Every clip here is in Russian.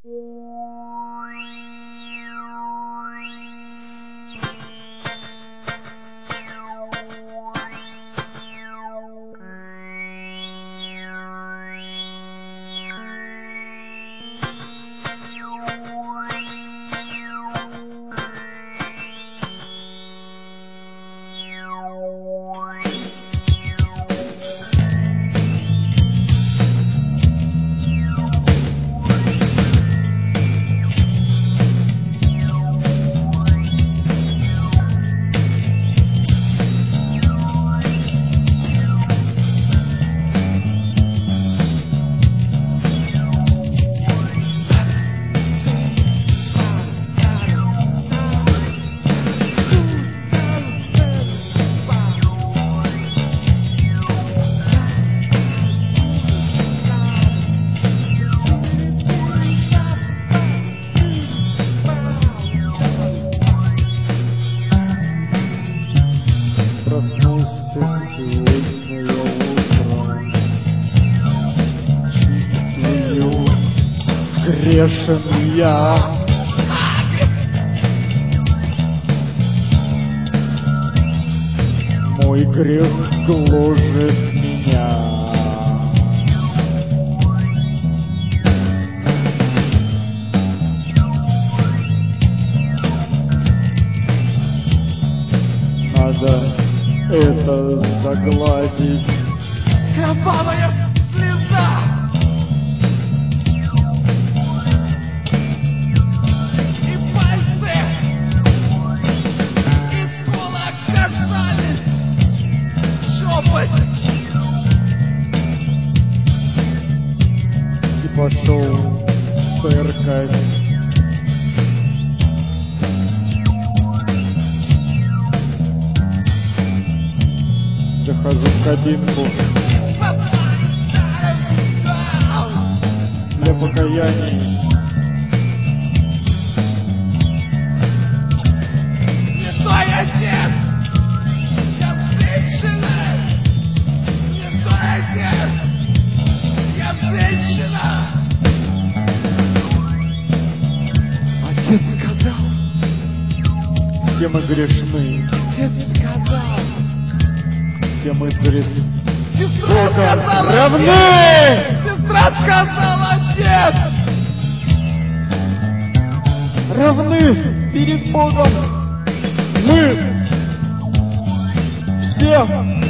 Грешен я, мой грех гложет меня. Надо это загладить. Кровавая слеза! И пошел в церковь. Захожу в кабинку для покаяний. Святой Отец! Я женщина! Святой Отец! Я женщина! Отец сказал! Все мы грешны. Отец сказал! Все мы грешны. Сестра сказала! Равны! Отец! Сестра сказала! Отец! Равны перед Богом. Мы все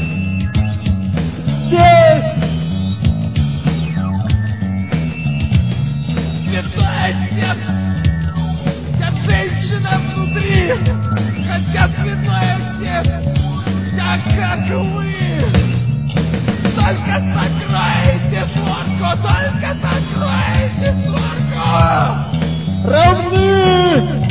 здесь. Святой Отец! Я женщина внутри! Хотя Святой Отец! Я как вы! Только закройте створку! Только закройте створку! Равны!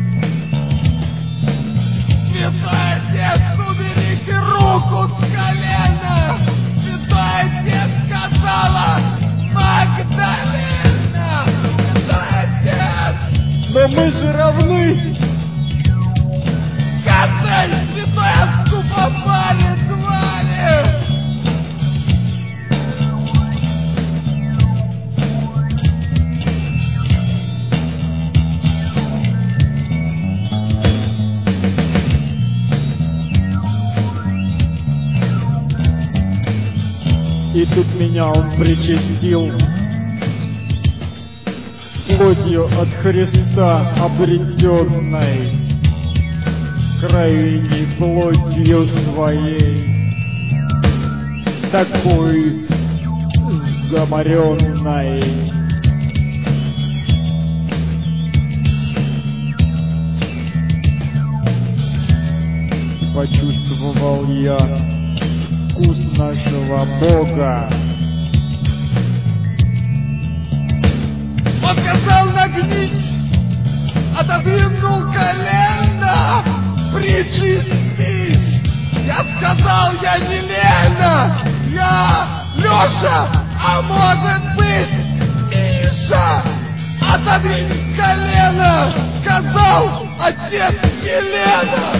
Святой Отец, уберите руку с колена! Святой Отец сказала Магдалена! Святой Отец! Но мы же равны! Костель, святой отцу попали, звали! И тут меня он причастил плотью от Христа обретенной, крайней плотью своей, такой заморенной. Почувствовал я вкус нашего Бога. Он сказал нагнись, отодвинул колено, причастись. Я сказал, я не Лена, я Леша, а может быть Миша. Отодвинь колено, сказал отец Елена.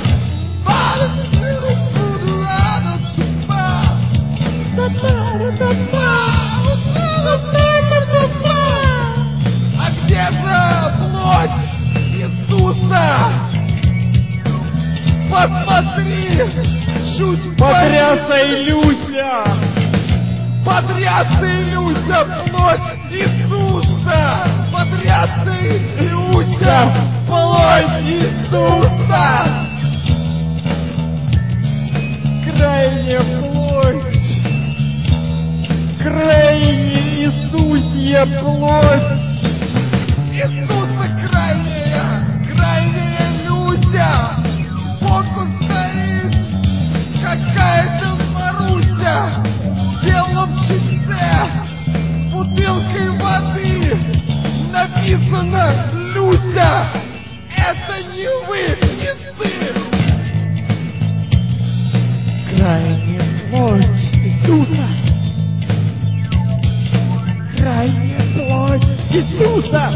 А где Потрясай, Люся! Потрясай, Люся, плоть Иисуса! Потрясай, Люся, плоть Иисуса! Крайняя плоть! Крайняя Иисусья плоть! Иисуса крайняя Люся! Сбоку стоит какая-то Маруся в белом чипце с бутылкой воды. Написано Люся! Это не вы, пьяцы! Крайняя плоть Иисуса! Крайняя плоть Иисуса!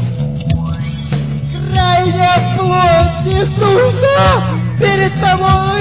Крайняя плоть Иисуса! Перед тобой!